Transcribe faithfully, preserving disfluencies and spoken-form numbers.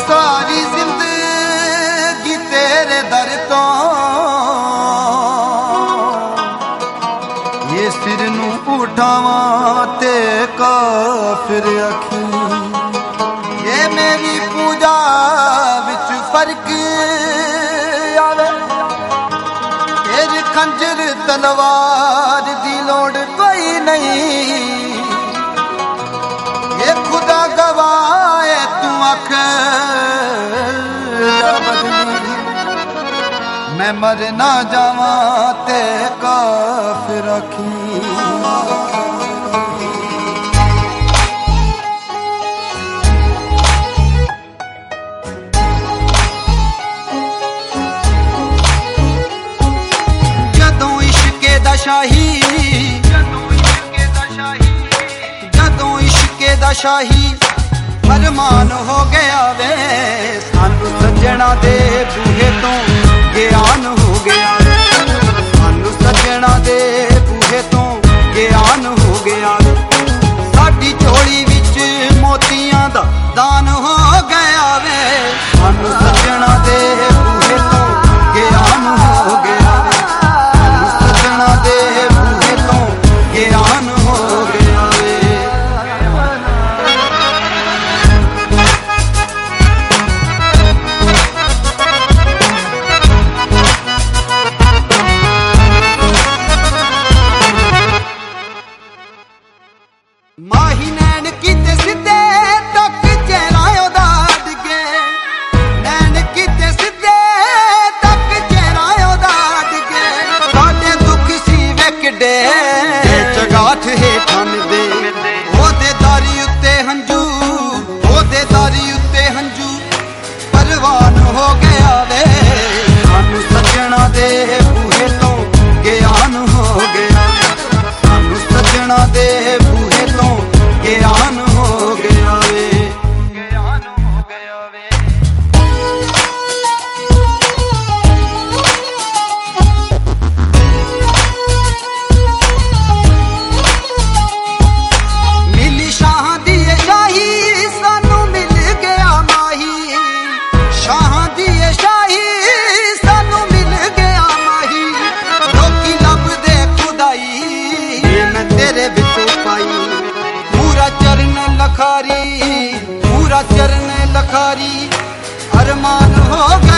सारी जिंदगी तेरे दर तो ये सिर नू उठावा ते काफिर अखी ये मेरी पूजा विच फर्क आवे तेरे खंजर तलवार दी लोड़ कोई नहीं ये खुदा गवाए तू आख मैं मर ना जावा ते काफिर अखी जदों इश्के दा शाही जदों इश्के दा शाही फरमान हो गया वे सानू सज्जणा दे बूहे तो ज्ञान हो गया सानू सज्जणा दे बूहे तो ज्ञान हो गया साडी झोली विच मोतियां दा दान हो गया वे सानू सज्जणा दे बूहे तो ज्ञान हो गया सानू सज्जणा दे बूहे तो ज्ञान हो गया वे माही नैन किते सिद्धे तक चेहरा दा डिगे नैन किते सिद्धे तक चेहरा दा डिगे साडे दुख सी वेकड़े चगाठ हेठां दे ओदे दारी उत्ते हंजू ओदे दारी उत्ते हंजू परवान हो गया वे सानू सज्जणा दे बूहे तो ज्ञान हो गया सानू सज्जणा दे बूहे तो ज्ञान हो गया वे ज्ञान हो गया वे मिली शाह दी शाही सानू मिल गया माही शाह दी शाही सानू मिल गया माही लोकी लब दे खुदाई मैं तेरे विचों पाई पूरा चरण लखारी पूरा चरण लखारी अरमान हो गया